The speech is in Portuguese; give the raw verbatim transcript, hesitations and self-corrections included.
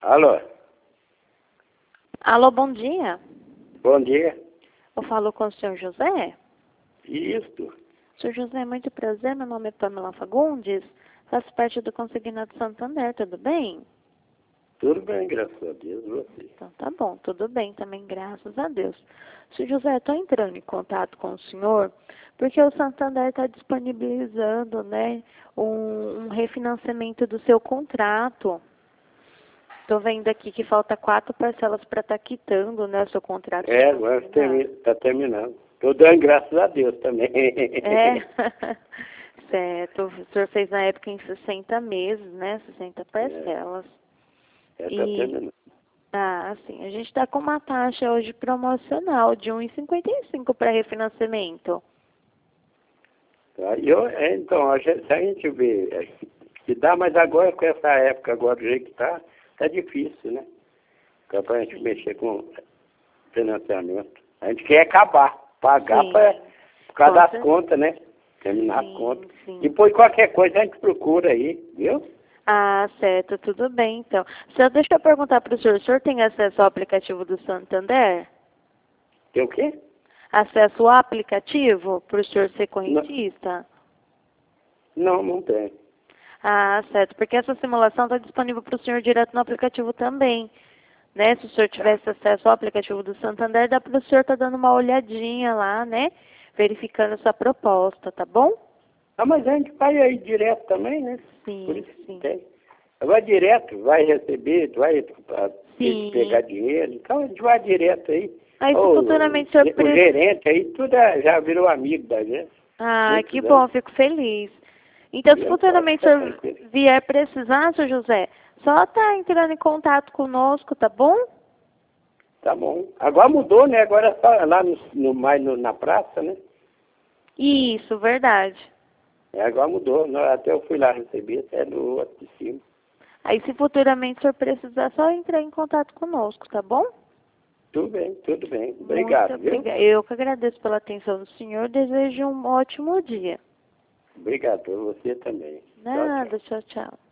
Alô? Alô, bom dia. Bom dia. Eu falo com o senhor José? Isso. senhor José, muito prazer. Meu nome é Pamela Fagundes. Faço parte do Consignado Santander, tudo bem? Tudo bem, graças a Deus, você. Então tá bom, tudo bem também, graças a Deus. senhor José, estou entrando em contato com o senhor porque o Santander está disponibilizando, né, um, um refinanciamento do seu contrato. Estou vendo aqui que falta quatro parcelas para estar tá quitando, né, o seu contrato. É, agora está terminando. Estou dando graças a Deus também. É, certo. O senhor fez na época em sessenta meses, né, sessenta parcelas. É, está E, terminando. ah, sim, a gente está com uma taxa hoje promocional de um real e cinquenta e cinco para refinanciamento. Tá? E eu, é, então, a gente, se a gente vê é, que dá, mas agora com essa época, agora do jeito que está, está difícil, né? Para a gente mexer com financiamento. A gente quer acabar, pagar pra, por causa Com das certeza. contas, né? Terminar Sim, as contas. sim. Depois qualquer coisa a gente procura aí, viu? Ah, certo, tudo bem, então. Só deixa eu perguntar para o senhor, o senhor tem acesso ao aplicativo do Santander? Tem o quê? Acesso ao aplicativo para o senhor ser Não, correntista? não, não tem. Ah, certo, porque essa simulação está disponível para o senhor direto no aplicativo também. Né? Se o senhor tivesse acesso ao aplicativo do Santander, dá para o senhor estar dando uma olhadinha lá, né? Verificando essa proposta, tá bom? Ah, mas a gente vai aí direto também, né? Por Sim, isso que sim. tem. Vai direto, vai receber, vai ah, Sim. pegar dinheiro, então a gente vai direto aí. Aí se O, futuramente o senhor o pre... gerente aí, tudo é- já virou amigo da gente. Ah, Muitos que bom, anos. fico feliz. Então, se Eu posso futuramente o ficar senhor tranquilo. vier precisar, seu José, só tá entrando em contato conosco, tá bom? Tá bom. Agora mudou, né? Agora é só lá no, no, mais no, na praça, né? Isso, verdade. É, agora mudou. Não, até eu fui lá receber, até no outro de cima. Aí, se futuramente o senhor precisar, só entrar em contato conosco, tá bom? Tudo bem, tudo bem. Muito Obrigado, viu? obrigada. Eu que agradeço pela atenção do senhor. Desejo um ótimo dia. Obrigado, você também. Tchau, tchau. Nada, tchau, tchau.